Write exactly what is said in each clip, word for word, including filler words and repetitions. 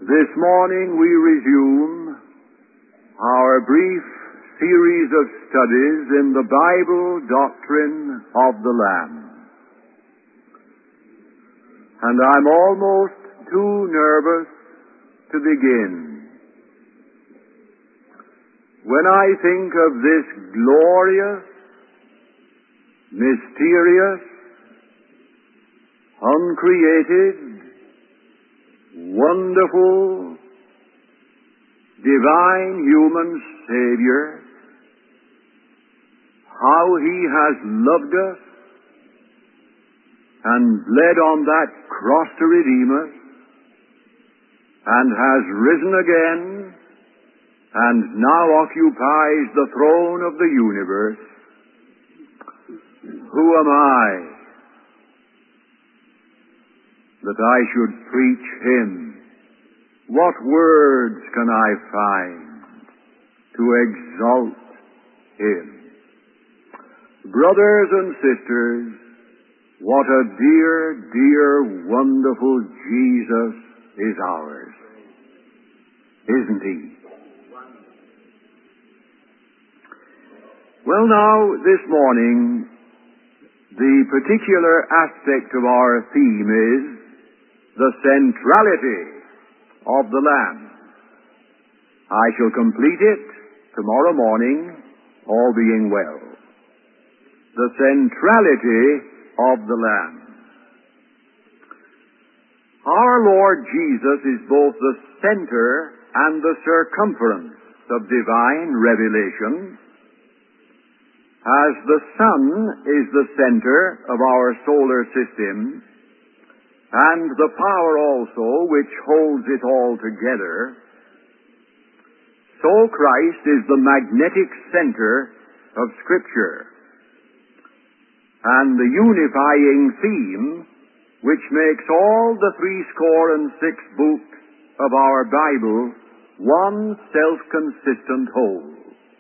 This morning we resume our brief series of studies in the Bible doctrine of the Lamb. And I'm almost too nervous to begin. When I think of this glorious, mysterious, uncreated, wonderful, divine human Savior, how He has loved us and bled on that cross to redeem us, and has risen again, and now occupies the throne of the universe. Who am I that I should preach Him? What words can I find to exalt Him? Brothers and sisters, what a dear, dear, wonderful Jesus is ours. Isn't He? Well, now, this morning, the particular aspect of our theme is the centrality of the Lamb. I shall complete it tomorrow morning, all being well. The centrality of the Lamb. Our Lord Jesus is both the center and the circumference of divine revelation, as the sun is the center of our solar system, and the power also which holds it all together, so Christ is the magnetic center of Scripture, and the unifying theme which makes all the threescore and six books of our Bible one self-consistent whole.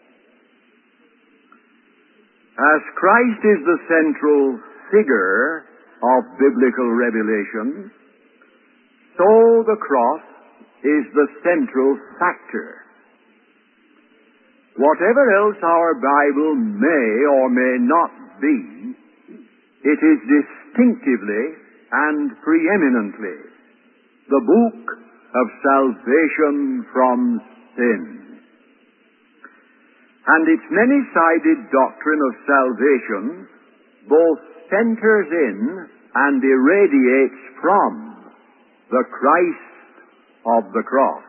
As Christ is the central figure of biblical revelation, so the cross is the central factor. Whatever else our Bible may or may not be, it is distinctively and preeminently the book of salvation from sin. And its many-sided doctrine of salvation both centers in and irradiates from the Christ of the cross.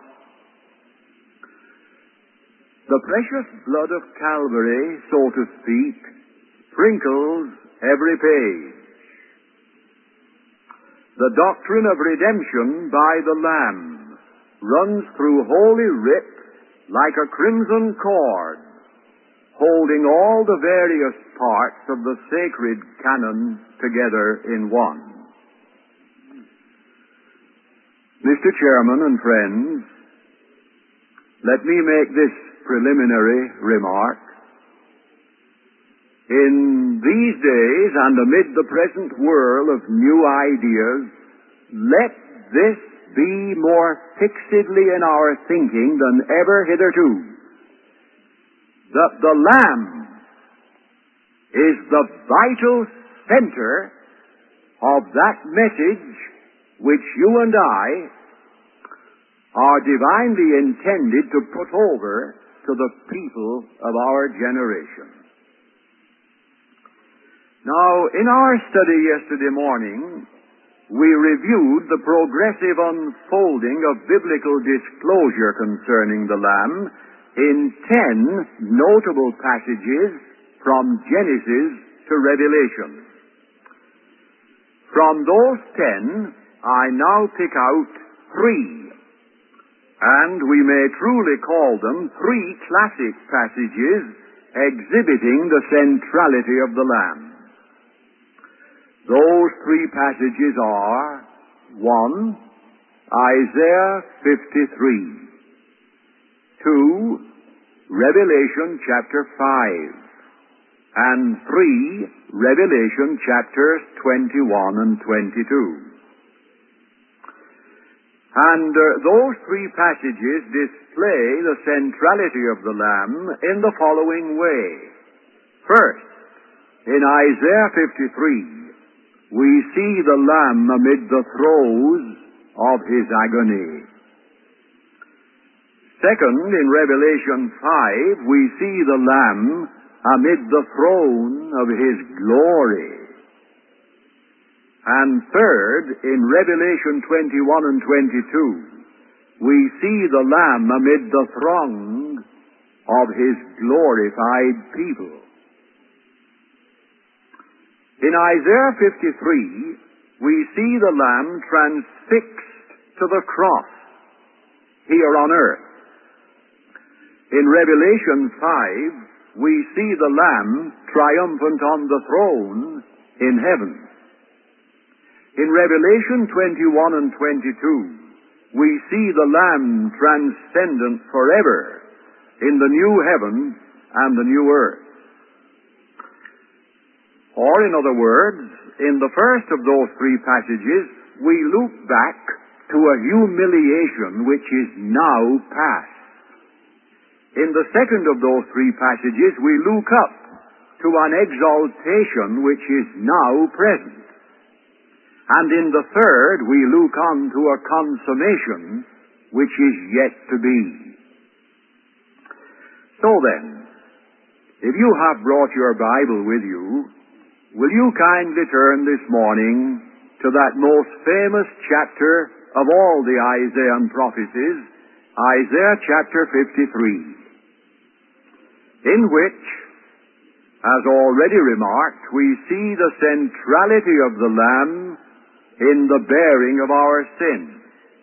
The precious blood of Calvary, so to speak, sprinkles every page. The doctrine of redemption by the Lamb runs through Holy Writ like a crimson cord, holding all the various parts of the sacred canon together in one. Mister Chairman and friends, let me make this preliminary remark. In these days, and amid the present whirl of new ideas, let this be more fixedly in our thinking than ever hitherto, that the Lamb is the vital center of that message which you and I are divinely intended to put over to the people of our generation. Now, in our study yesterday morning, we reviewed the progressive unfolding of biblical disclosure concerning the Lamb in ten notable passages from Genesis to Revelation. From those ten, I now pick out three, and we may truly call them three classic passages exhibiting the centrality of the Lamb. Those three passages are, one, Isaiah fifty-three, two, Revelation chapter five, and three, Revelation chapters twenty-one and twenty-two. And uh, those three passages display the centrality of the Lamb in the following way. First, in Isaiah fifty-three, we see the Lamb amid the throes of his agony. Second, in Revelation five, we see the Lamb amid the throne of his glory. And third, in Revelation twenty-one and twenty-two, we see the Lamb amid the throng of his glorified people. In Isaiah fifty-three, we see the Lamb transfixed to the cross here on earth. In Revelation five, we see the Lamb triumphant on the throne in heaven. In Revelation twenty-one and twenty-two, we see the Lamb transcendent forever in the new heaven and the new earth. Or, in other words, in the first of those three passages, we look back to a humiliation which is now past. In the second of those three passages, we look up to an exaltation which is now present. And in the third, we look on to a consummation which is yet to be. So then, if you have brought your Bible with you, will you kindly turn this morning to that most famous chapter of all the Isaiah prophecies, Isaiah chapter fifty-three, in which, as already remarked, we see the centrality of the Lamb in the bearing of our sin.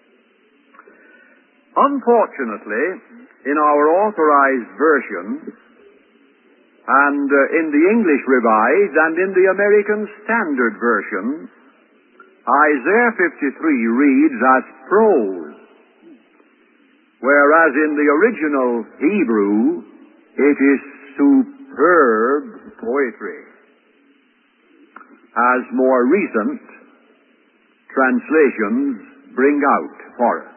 Unfortunately, in our authorized version, and uh, in the English Revised and in the American Standard Version, Isaiah fifty-three reads as prose, whereas in the original Hebrew, it is superb poetry, as more recent translations bring out for us.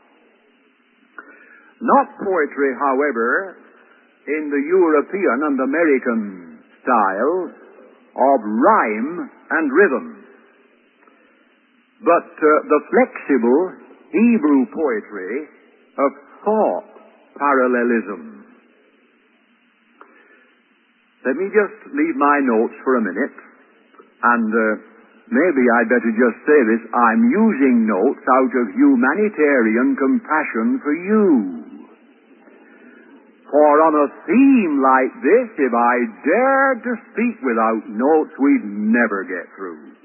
Not poetry, however, in the European and American style of rhyme and rhythm, but uh, the flexible Hebrew poetry of thought parallelism. Let me just leave my notes for a minute, and uh, maybe I'd better just say this. I'm using notes out of humanitarian compassion for you. For on a theme like this, if I dared to speak without notes, we'd never get through.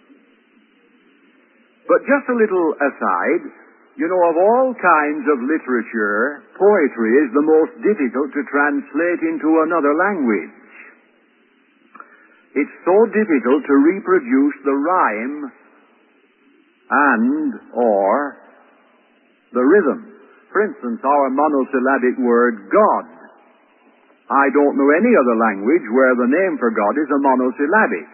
But just a little aside, you know, of all kinds of literature, poetry is the most difficult to translate into another language. It's so difficult to reproduce the rhyme and or the rhythm. For instance, our monosyllabic word God. I don't know any other language where the name for God is a monosyllabic.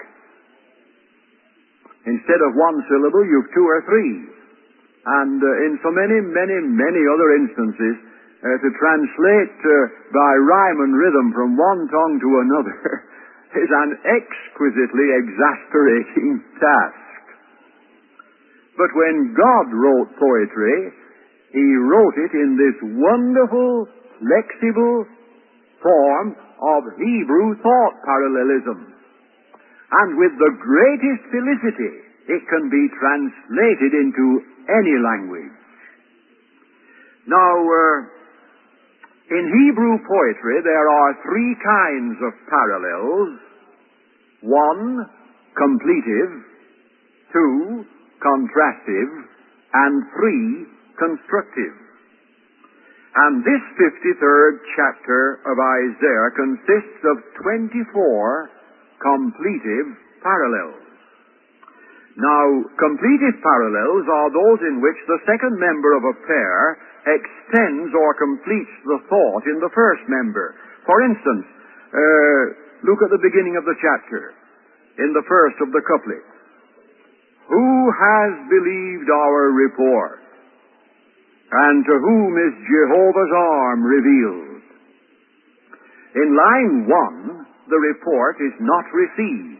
Instead of one syllable, you've two or three. And uh, in so many, many, many other instances, uh, to translate uh, by rhyme and rhythm from one tongue to another is an exquisitely exasperating task. But when God wrote poetry, He wrote it in this wonderful, flexible form of Hebrew thought parallelism. And with the greatest felicity, it can be translated into any language. Now, uh, in Hebrew poetry, there are three kinds of parallels. One, completive. Two, contrastive. And three, constructive. And this fifty-third chapter of Isaiah consists of twenty-four completive parallels. Now, completive parallels are those in which the second member of a pair extends or completes the thought in the first member. For instance, uh, look at the beginning of the chapter, in the first of the couplets. Who has believed our report? And to whom is Jehovah's arm revealed? In line one, the report is not received.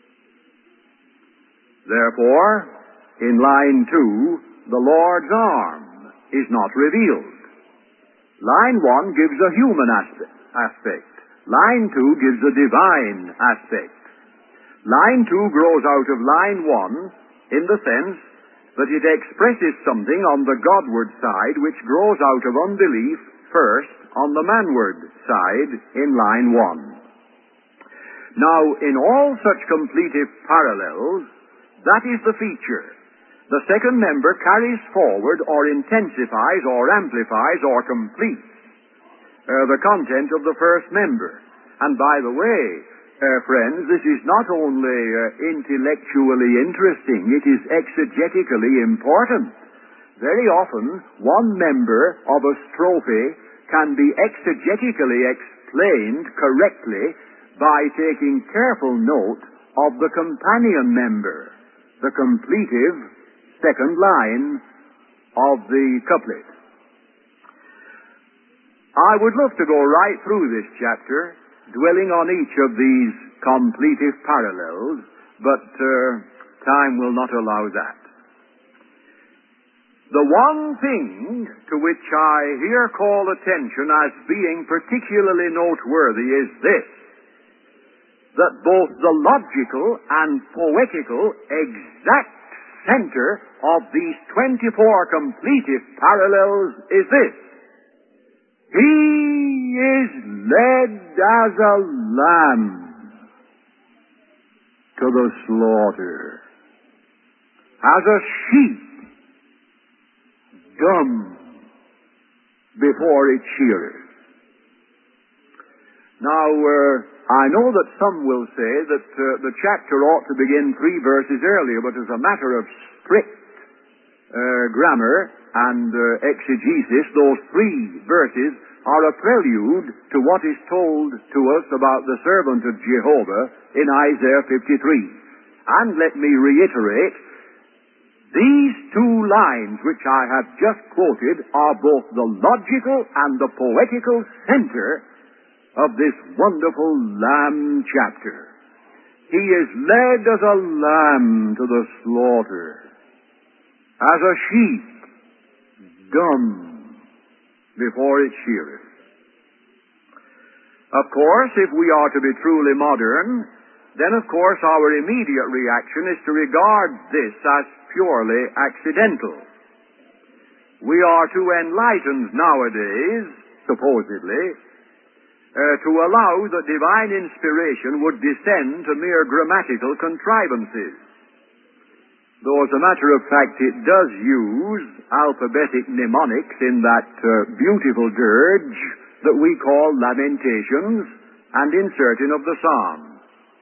Therefore, in line two, the Lord's arm is not revealed. Line one gives a human aspect. Line two gives a divine aspect. Line two grows out of line one in the sense that it expresses something on the Godward side which grows out of unbelief first on the manward side in line one. Now, in all such completive parallels, that is the feature. The second member carries forward or intensifies or amplifies or completes uh, the content of the first member. And by the way, uh, friends, this is not only uh, intellectually interesting, it is exegetically important. Very often, one member of a strophe can be exegetically explained correctly by taking careful note of the companion member, the completive second line of the couplet. I would love to go right through this chapter, dwelling on each of these completive parallels, but uh, time will not allow that. The one thing to which I here call attention as being particularly noteworthy is this, that both the logical and poetical exact center of these twenty-four completive parallels is this: He is led as a lamb to the slaughter, as a sheep dumb before its shearers. Now, uh, I know that some will say that uh, the chapter ought to begin three verses earlier, but as a matter of strict uh, grammar and uh, exegesis, those three verses are a prelude to what is told to us about the servant of Jehovah in Isaiah fifty-three. And let me reiterate, these two lines which I have just quoted are both the logical and the poetical center of this wonderful Lamb chapter. He is led as a lamb to the slaughter, as a sheep dumb before its shearers. Of course, if we are to be truly modern, then of course our immediate reaction is to regard this as purely accidental. We are too enlightened nowadays, supposedly, Uh, to allow that divine inspiration would descend to mere grammatical contrivances. Though as a matter of fact it does use alphabetic mnemonics in that uh, beautiful dirge that we call Lamentations and in certain of the Psalms.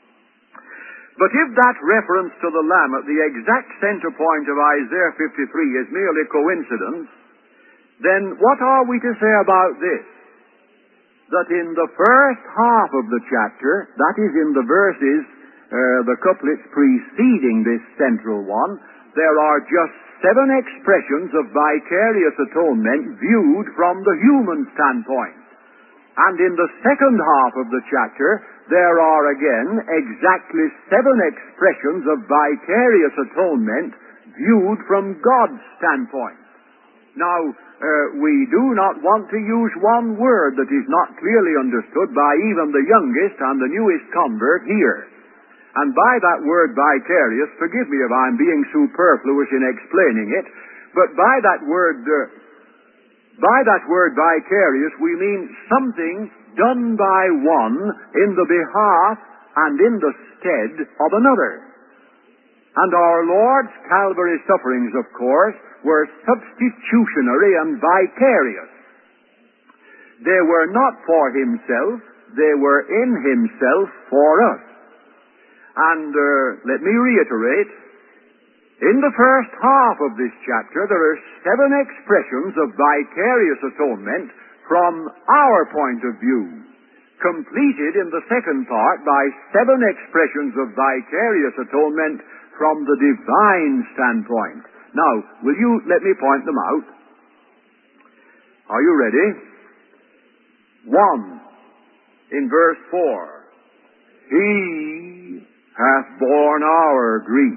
But if that reference to the Lamb at the exact center point of Isaiah fifty-three is merely coincidence, then what are we to say about this? That in the first half of the chapter, that is in the verses, uh, the couplets preceding this central one, there are just seven expressions of vicarious atonement viewed from the human standpoint. And in the second half of the chapter, there are again exactly seven expressions of vicarious atonement viewed from God's standpoint. Now, uh, we do not want to use one word that is not clearly understood by even the youngest and the newest convert here. And by that word vicarious, forgive me if I'm being superfluous in explaining it, but by that word, uh, by that word vicarious, we mean something done by one in the behalf and in the stead of another. And our Lord's Calvary sufferings, of course, were substitutionary and vicarious. They were not for himself, they were in himself for us. And uh, let me reiterate, in the first half of this chapter there are seven expressions of vicarious atonement from our point of view, completed in the second part by seven expressions of vicarious atonement from the divine standpoint. Now, will you let me point them out? Are you ready? One, in verse four. He hath borne our grief.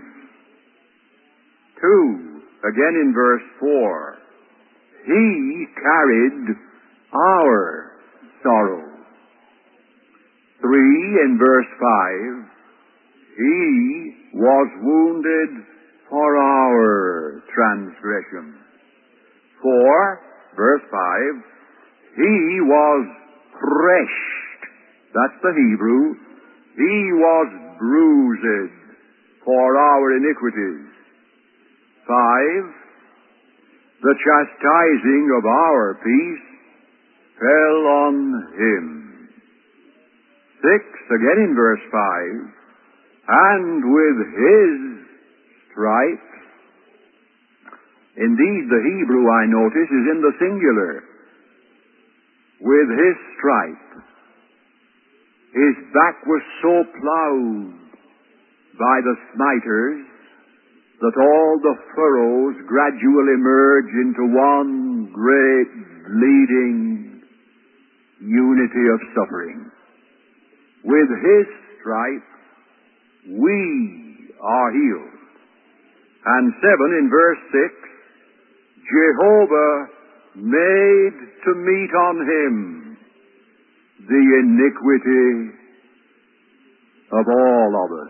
Two, again in verse four. He carried our sorrow. Three, in verse five. He was wounded for our transgression. Four, verse five. He was threshed. That's the Hebrew. He was bruised for our iniquities. Five, the chastising of our peace fell on him. Six, again in verse five, and with his stripes. Indeed, the Hebrew, I notice, is in the singular. With his stripe. His back was so plowed by the smiters that all the furrows gradually merge into one great bleeding unity of suffering. With his stripe, we are healed. And seven, in verse six, Jehovah made to meet on him the iniquity of all of us.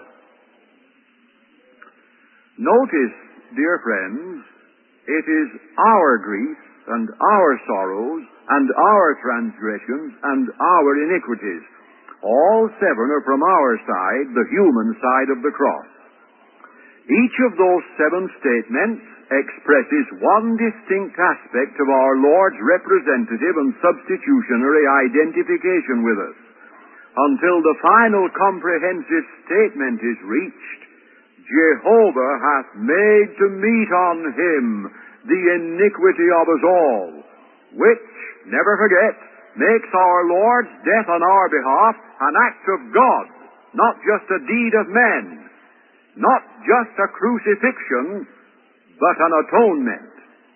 Notice, dear friends, it is our grief and our sorrows and our transgressions and our iniquities. All seven are from our side, the human side of the cross. Each of those seven statements expresses one distinct aspect of our Lord's representative and substitutionary identification with us. Until the final comprehensive statement is reached, Jehovah hath made to meet on him the iniquity of us all, which, never forget, makes our Lord's death on our behalf an act of God, not just a deed of men, not just a crucifixion, but an atonement.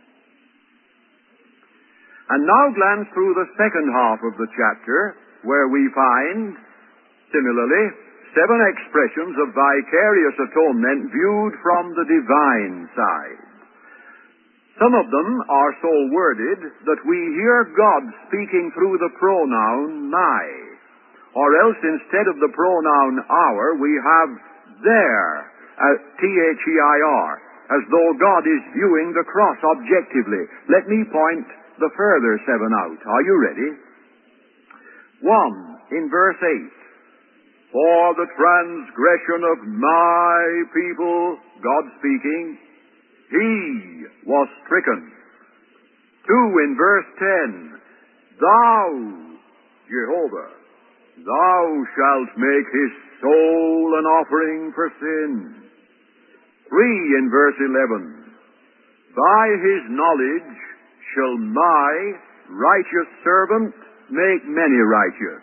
And now glance through the second half of the chapter, where we find, similarly, seven expressions of vicarious atonement viewed from the divine side. Some of them are so worded that we hear God speaking through the pronoun my, or else instead of the pronoun our, we have their, uh, T H E I R, as though God is viewing the cross objectively. Let me point the further seven out. Are you ready? One, in verse eight. For the transgression of my people, God speaking, he was stricken. Two, in verse ten. Thou, Jehovah, thou shalt make his soul an offering for sin. Three, in verse eleven. By his knowledge shall my righteous servant make many righteous.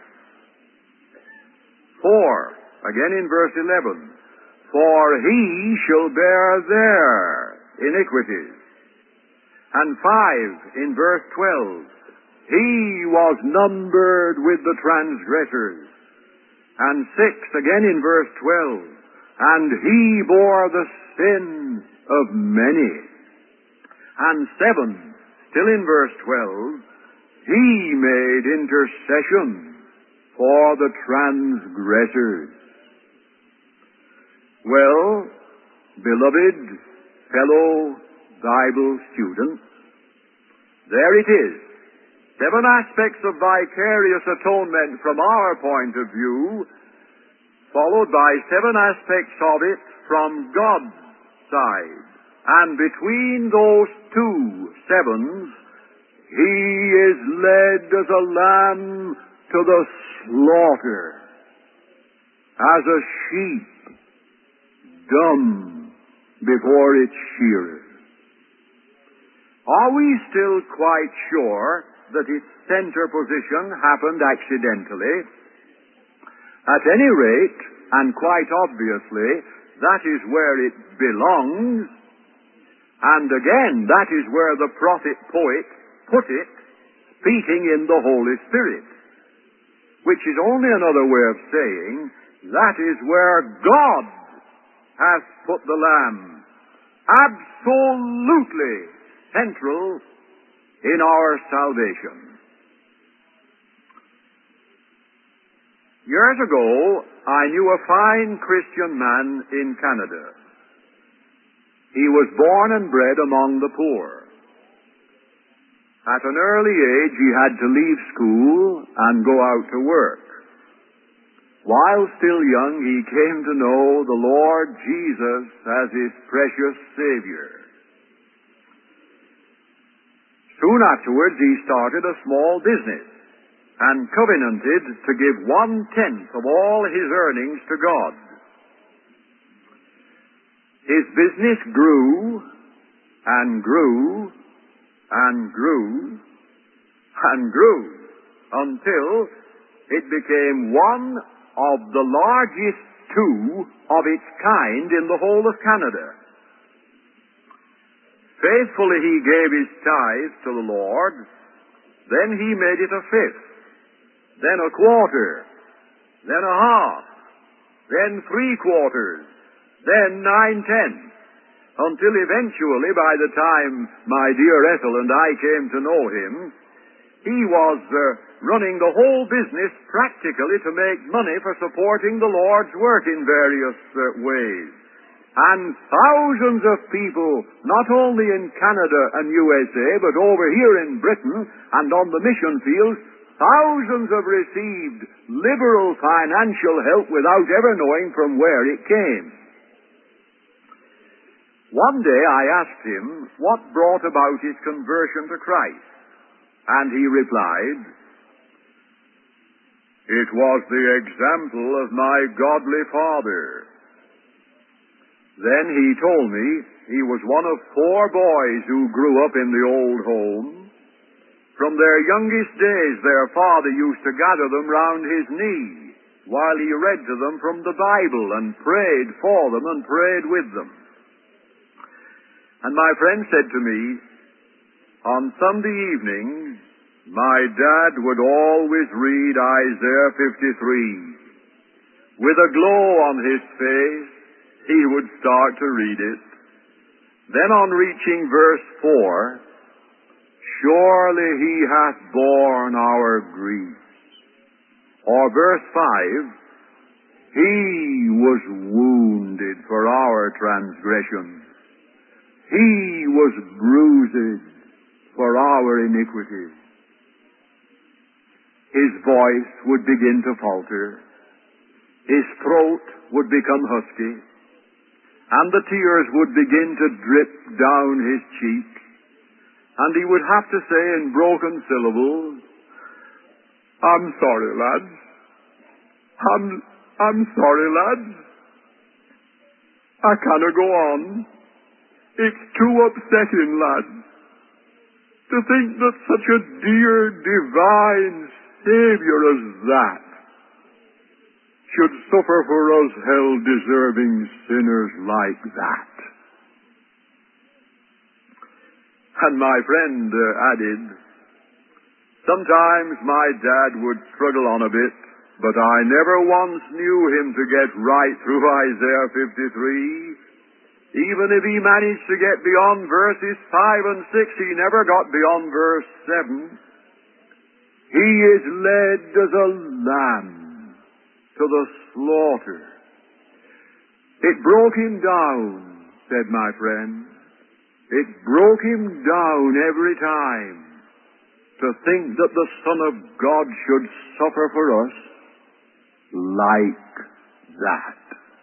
Four, again in verse eleven. For he shall bear their iniquities. And five, in verse twelve. He was numbered with the transgressors. And six, again in verse twelve. And he bore the sin of many. And seven, still in verse twelve, he made intercession for the transgressors. Well, beloved fellow Bible students, there it is. Seven aspects of vicarious atonement from our point of view, followed by seven aspects of it from God's side. And between those two sevens, he is led as a lamb to the slaughter, as a sheep dumb before its shearer. Are we still quite sure that its center position happened accidentally? At any rate, and quite obviously, that is where it belongs. And again, that is where the prophet poet put it speaking in the Holy Spirit, which is only another way of saying that is where God has put the Lamb, absolutely central in our salvation. Years ago, I knew a fine Christian man in Canada. He was born and bred among the poor. At an early age, he had to leave school and go out to work. While still young, he came to know the Lord Jesus as his precious Savior. Soon afterwards, he started a small business and covenanted to give one-tenth of all his earnings to God. His business grew and grew and grew and grew until it became one of the largest two of its kind in the whole of Canada. Faithfully he gave his tithe to the Lord, then he made it a fifth, then a quarter, then a half, then three quarters, then nine-tenths, until eventually, by the time my dear Ethel and I came to know him, he was uh, running the whole business practically to make money for supporting the Lord's work in various uh, ways. And thousands of people, not only in Canada and U S A, but over here in Britain and on the mission fields, thousands have received liberal financial help without ever knowing from where it came. One day I asked him what brought about his conversion to Christ, and he replied, "It was the example of my godly father." Then he told me he was one of four boys who grew up in the old home. From their youngest days, their father used to gather them round his knee while he read to them from the Bible and prayed for them and prayed with them. And my friend said to me, on Sunday evenings, my dad would always read Isaiah fifty-three. With a glow on his face, he would start to read it. Then on reaching verse four, surely he hath borne our griefs. Or verse five, he was wounded for our transgressions. He was bruised for our iniquities. His voice would begin to falter. His throat would become husky. And the tears would begin to drip down his cheeks. And he would have to say in broken syllables, I'm sorry, lads. I'm, I'm sorry, lads. I canna go on. It's too upsetting, lads, to think that such a dear, divine Savior as that should suffer for us hell-deserving sinners like that. And my friend uh, added, sometimes my dad would struggle on a bit, but I never once knew him to get right through Isaiah fifty-three. Even if he managed to get beyond verses five and six, he never got beyond verse seven. He is led as a lamb to the slaughter. It broke him down, said my friend. It broke him down every time to think that the Son of God should suffer for us like that.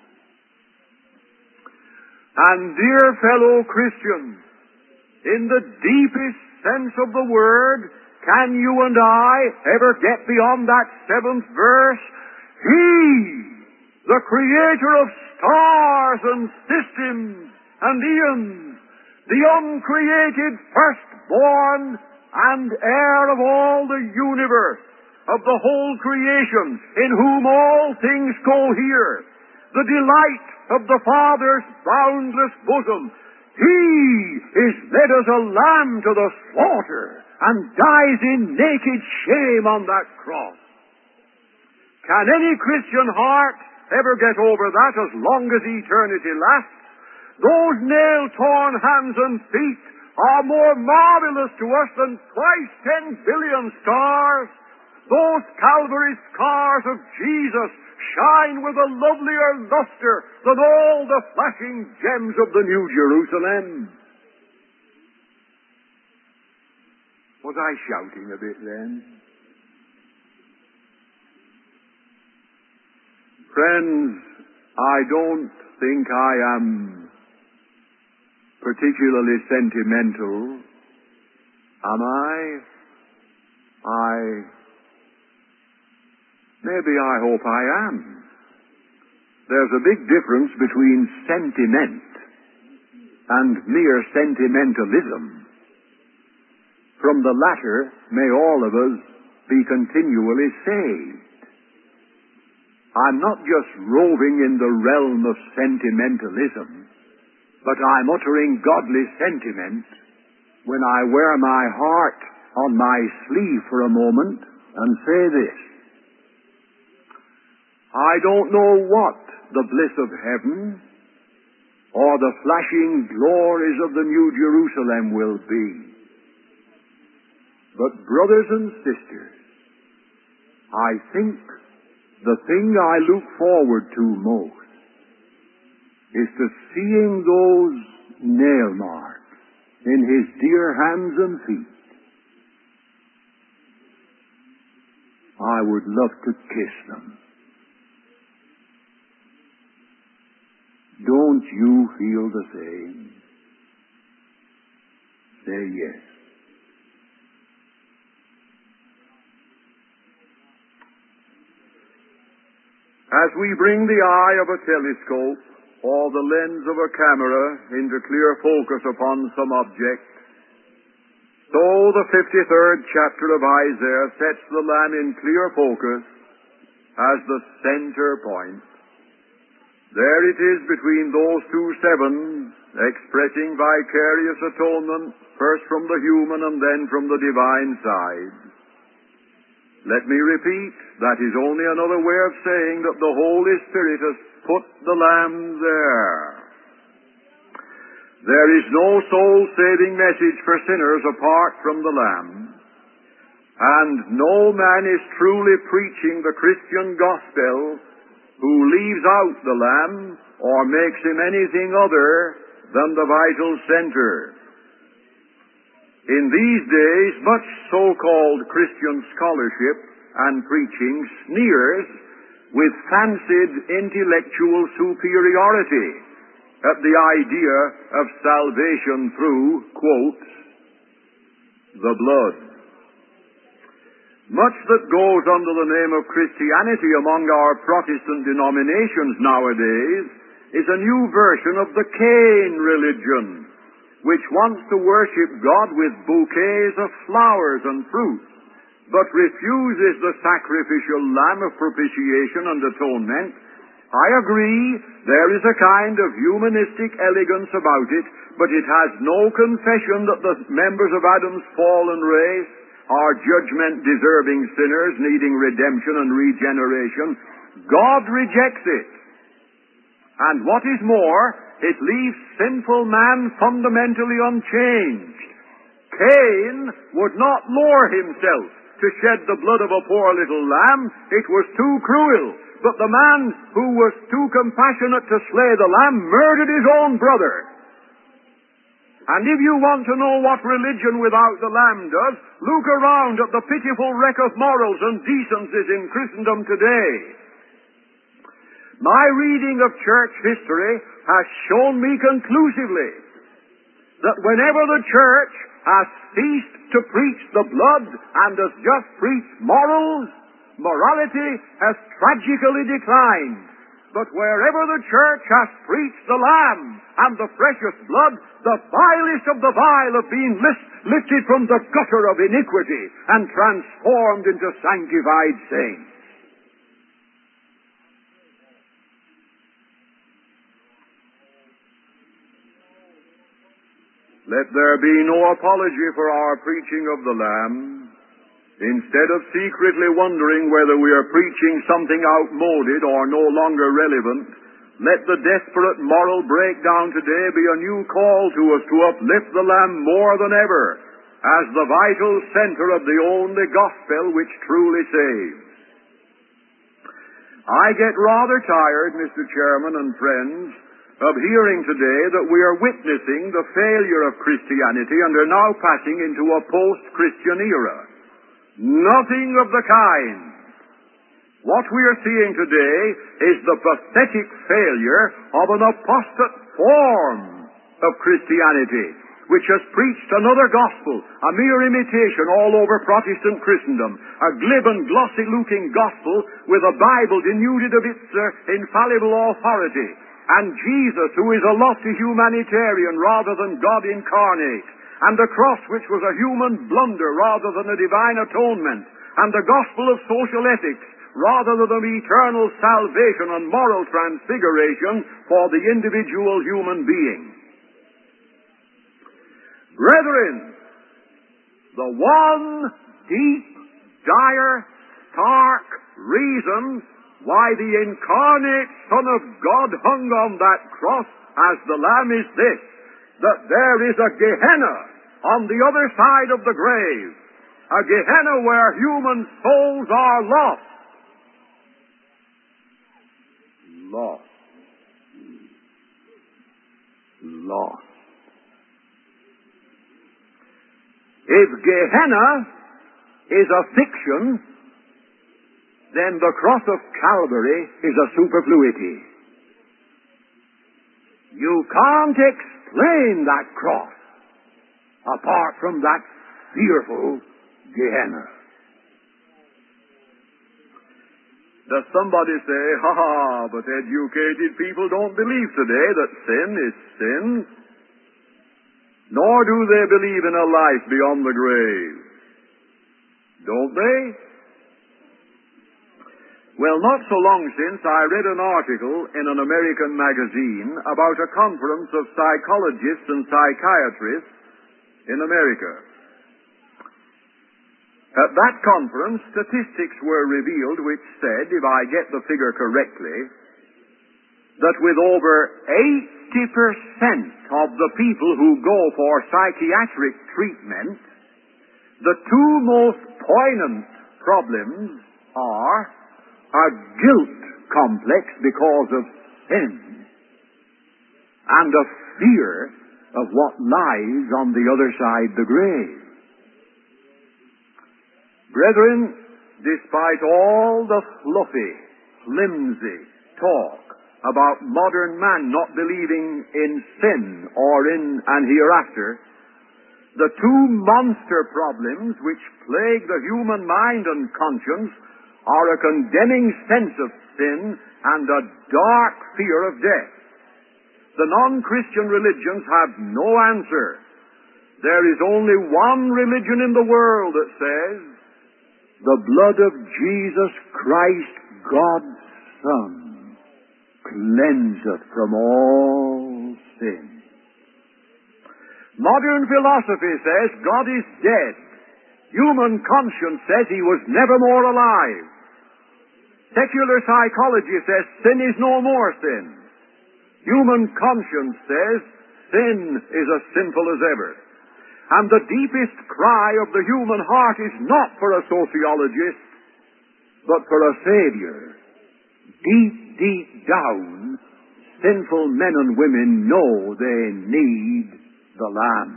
And dear fellow Christians, in the deepest sense of the word, can you and I ever get beyond that seventh verse? He, the creator of stars and systems and eons, the uncreated firstborn and heir of all the universe, of the whole creation, in whom all things cohere, the delight of the Father's boundless bosom, He is led as a lamb to the slaughter and dies in naked shame on that cross. Can any Christian heart ever get over that as long as eternity lasts? Those nail-torn hands and feet are more marvelous to us than twice ten billion stars. Those Calvary scars of Jesus shine with a lovelier luster than all the flashing gems of the New Jerusalem. Was I shouting a bit then? Friends, I don't think I am particularly sentimental. Am I? I... Maybe I hope I am. There's a big difference between sentiment and mere sentimentalism. From the latter may all of us be continually saved. I'm not just roving in the realm of sentimentalism, but I'm uttering godly sentiment when I wear my heart on my sleeve for a moment and say this: I don't know what the bliss of heaven or the flashing glories of the New Jerusalem will be. But brothers and sisters, I think the thing I look forward to most is to seeing those nail marks in His dear hands and feet. I would love to kiss them. Don't you feel the same? Say yes. As we bring the eye of a telescope or the lens of a camera into clear focus upon some object, so the fifty-third chapter of Isaiah sets the Lamb in clear focus as the center point. There it is between those two sevens, expressing vicarious atonement, first from the human and then from the divine side. Let me repeat, that is only another way of saying that the Holy Spirit has put the Lamb there. There is no soul-saving message for sinners apart from the Lamb, and no man is truly preaching the Christian gospel who leaves out the Lamb or makes Him anything other than the vital center. In these days, much so-called Christian scholarship and preaching sneers with fancied intellectual superiority at the idea of salvation through, quote, the blood. Much that goes under the name of Christianity among our Protestant denominations nowadays is a new version of the Cain religion, which wants to worship God with bouquets of flowers and fruits, but refuses the sacrificial lamb of propitiation and atonement. I agree, there is a kind of humanistic elegance about it, but it has no confession that the members of Adam's fallen race are judgment-deserving sinners needing redemption and regeneration. God rejects it. And what is more, it leaves sinful man fundamentally unchanged. Cain would not lower himself to shed the blood of a poor little lamb. It was too cruel. But the man who was too compassionate to slay the lamb murdered his own brother. And if you want to know what religion without the Lamb does, look around at the pitiful wreck of morals and decencies in Christendom today. My reading of church history has shown me conclusively that whenever the church has ceased to preach the blood and has just preached morals, morality has tragically declined. But wherever the church has preached the Lamb and the precious blood, the vilest of the vile have been lifted from the gutter of iniquity and transformed into sanctified saints. Let there be no apology for our preaching of the Lamb. Instead of secretly wondering whether we are preaching something outmoded or no longer relevant, let the desperate moral breakdown today be a new call to us to uplift the Lamb more than ever as the vital center of the only gospel which truly saves. I get rather tired, Mister Chairman and friends, of hearing today that we are witnessing the failure of Christianity and are now passing into a post-Christian era. Nothing of the kind. What we are seeing today is the pathetic failure of an apostate form of Christianity, which has preached another gospel, a mere imitation all over Protestant Christendom, a glib and glossy-looking gospel with a Bible denuded of its uh, infallible authority, and Jesus, who is a lofty humanitarian rather than God incarnate, and the cross, which was a human blunder rather than a divine atonement, and the gospel of social ethics rather than of eternal salvation and moral transfiguration for the individual human being. Brethren, the one deep, dire, stark reason why the incarnate Son of God hung on that cross as the Lamb is this, that there is a Gehenna on the other side of the grave, a Gehenna where human souls are lost. Lost. Lost. If Gehenna is a fiction, then the cross of Calvary is a superfluity. You can't explain that cross apart from that fearful Gehenna. Does somebody say, ha ha, but educated people don't believe today that sin is sin? Nor do they believe in a life beyond the grave. Don't they? Well, not so long since, I read an article in an American magazine about a conference of psychologists and psychiatrists in America. At that conference, statistics were revealed which said, if I get the figure correctly, that with over eighty percent of the people who go for psychiatric treatment, the two most poignant problems are a guilt complex because of sin and a fear of what lies on the other side the grave. Brethren, despite all the fluffy, flimsy talk about modern man not believing in sin or in an hereafter, the two monster problems which plague the human mind and conscience are a condemning sense of sin and a dark fear of death. The non-Christian religions have no answer. There is only one religion in the world that says, the blood of Jesus Christ, God's Son, cleanseth from all sin. Modern philosophy says God is dead. Human conscience says he was never more alive. Secular psychology says sin is no more sin. Human conscience says sin is as sinful as ever. And the deepest cry of the human heart is not for a sociologist, but for a Savior. Deep, deep down, sinful men and women know they need the Lamb.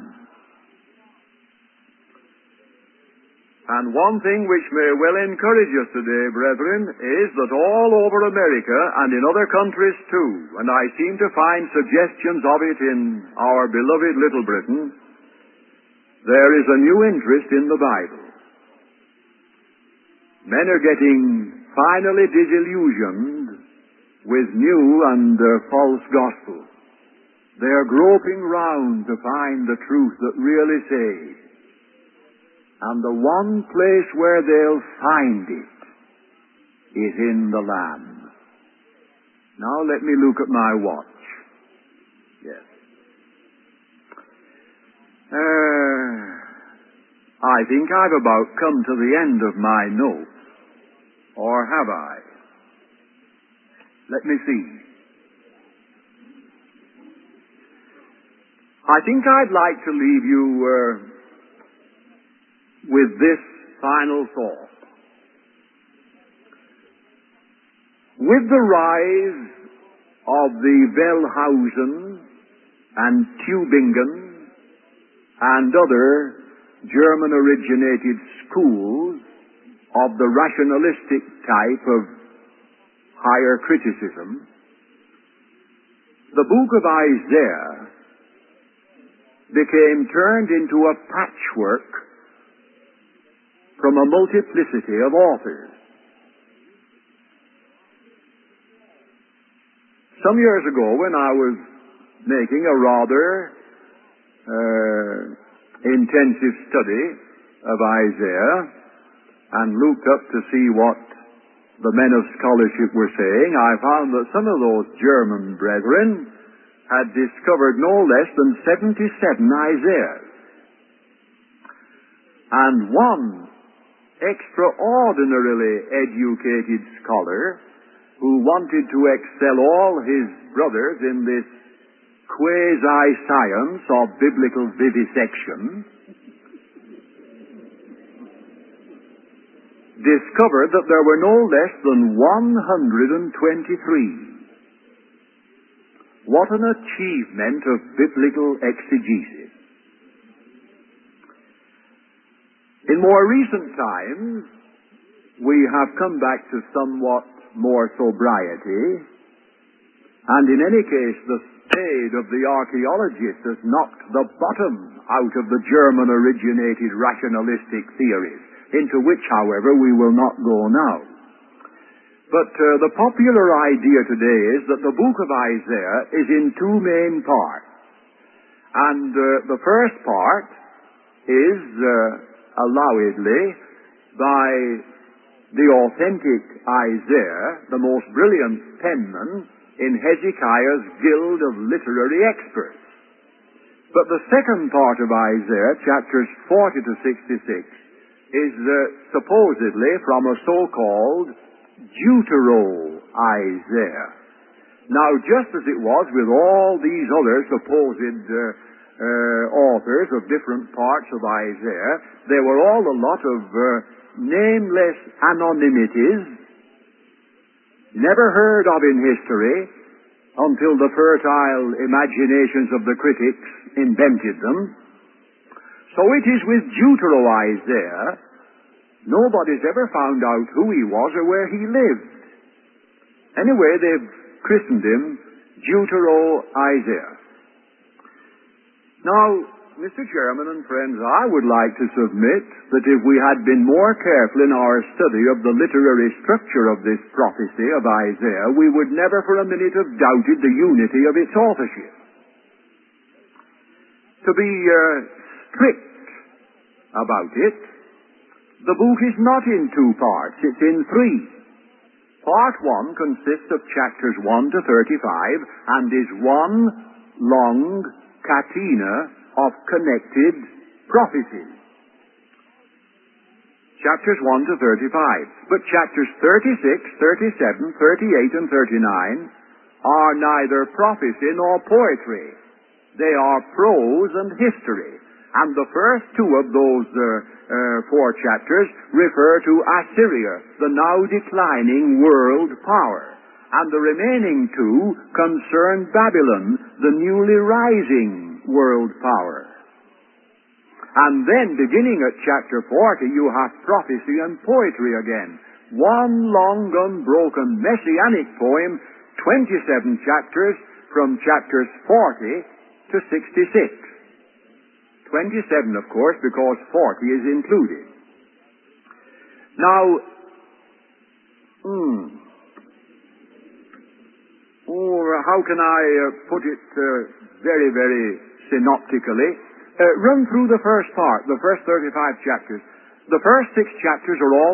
And one thing which may well encourage us today, brethren, is that all over America and in other countries too, and I seem to find suggestions of it in our beloved Little Britain, there is a new interest in the Bible. Men are getting finally disillusioned with new and uh, false gospel. They are groping round to find the truth that really saves. And the one place where they'll find it is in the Lamb. Now let me look at my watch. Yes. Uh, I think I've about come to the end of my notes. Or have I? Let me see. I think I'd like to leave you uh, with this final thought. With the rise of the Wellhausen and Tübingen and other German-originated schools of the rationalistic type of higher criticism, the book of Isaiah became turned into a patchwork from a multiplicity of authors. Some years ago, when I was making a rather uh, intensive study of Isaiah and looked up to see what the men of scholarship were saying, I found that some of those German brethren had discovered no less than seventy-seven Isaiahs. And one extraordinarily educated scholar who wanted to excel all his brothers in this quasi-science of biblical vivisection, discovered that there were no less than one hundred twenty-three. What an achievement of biblical exegesis. In more recent times, we have come back to somewhat more sobriety, and in any case, the spade of the archaeologist has knocked the bottom out of the German-originated rationalistic theories, into which, however, we will not go now. But uh, the popular idea today is that the book of Isaiah is in two main parts. And uh, the first part is uh, allowedly by the authentic Isaiah, the most brilliant penman in Hezekiah's guild of literary experts. But the second part of Isaiah, chapters forty to sixty-six, is uh, supposedly from a so-called Deutero-Isaiah. Now, just as it was with all these other supposed uh, uh, authors of different parts of Isaiah, they were all a lot of uh, nameless anonymities, never heard of in history until the fertile imaginations of the critics invented them. So it is with Deutero-Isaiah. Nobody's ever found out who he was or where he lived. Anyway, they've christened him Deutero-Isaiah. Now, Mister Chairman and friends, I would like to submit that if we had been more careful in our study of the literary structure of this prophecy of Isaiah, we would never for a minute have doubted the unity of its authorship. To be uh, strict about it, the book is not in two parts, it's in three. Part one consists of chapters one to thirty-five and is one long catena of connected prophecies. Chapters one to thirty-five. But chapters thirty-six, thirty-seven, thirty-eight, and thirty-nine are neither prophecy nor poetry. They are prose and history. And the first two of those uh, uh, four chapters refer to Assyria, the now declining world power. And the remaining two concern Babylon, the newly rising world power. And then, beginning at chapter forty, you have prophecy and poetry again. One long, unbroken, messianic poem, twenty-seven chapters, from chapters forty to sixty-six. twenty-seven, of course, because forty is included. Now, hmm, oh, how can I uh, put it uh, very, very synoptically? Uh, run through the first part, the first thirty-five chapters. The first six chapters are all